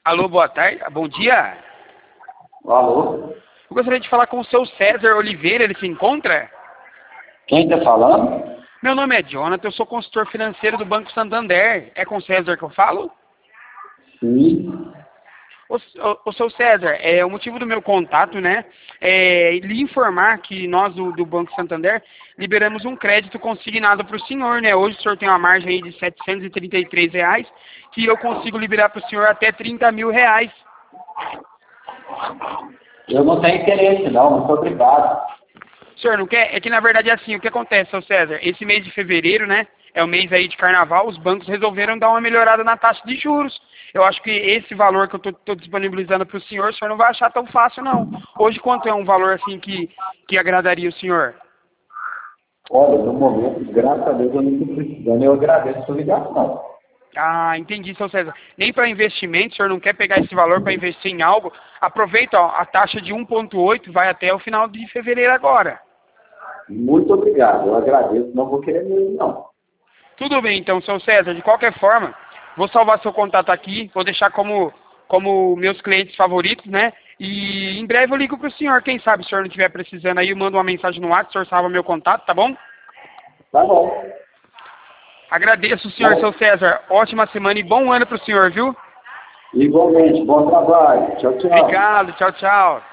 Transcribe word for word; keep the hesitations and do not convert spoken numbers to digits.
Alô, boa tarde, bom dia. Alô? Eu gostaria de falar com o seu César Oliveira, ele se encontra? Quem está falando? Meu nome é Jonathan, eu sou consultor financeiro do Banco Santander. É com o César que eu falo? Sim. O, o, o seu César, é, o motivo do meu contato, né, é lhe informar que nós do, do Banco Santander liberamos um crédito consignado para o senhor, né? Hoje o senhor tem uma margem aí de setecentos e trinta e três reais, que eu consigo liberar para o senhor até trinta mil reais. Eu não tenho interesse, não. Muito obrigado. O senhor não quer? É que na verdade é assim, o que acontece, seu César? Esse mês de fevereiro, né? É o mês aí de carnaval, os bancos resolveram dar uma melhorada na taxa de juros. Eu acho que esse valor que eu estou disponibilizando para o senhor, o senhor não vai achar tão fácil, não. Hoje, quanto é um valor assim que, que agradaria o senhor? Olha, no momento, graças a Deus, eu não estou precisando. Eu agradeço a sua ligação. Ah, entendi, seu César. Nem para investimento, o senhor não quer pegar esse valor para investir em algo? Aproveita, ó, a taxa de um vírgula oito vai até o final de fevereiro agora. Muito obrigado. Eu agradeço. Não vou querer mesmo, não. Tudo bem, então, seu César, de qualquer forma, vou salvar seu contato aqui, vou deixar como, como meus clientes favoritos, né? E em breve eu ligo para o senhor, quem sabe se o senhor não estiver precisando aí, eu mando uma mensagem no WhatsApp, o senhor salva meu contato, tá bom? Tá bom. Agradeço, senhor, seu César. Ótima semana e bom ano para o senhor, viu? Igualmente. Bom trabalho. Tchau, tchau. Obrigado, tchau, tchau.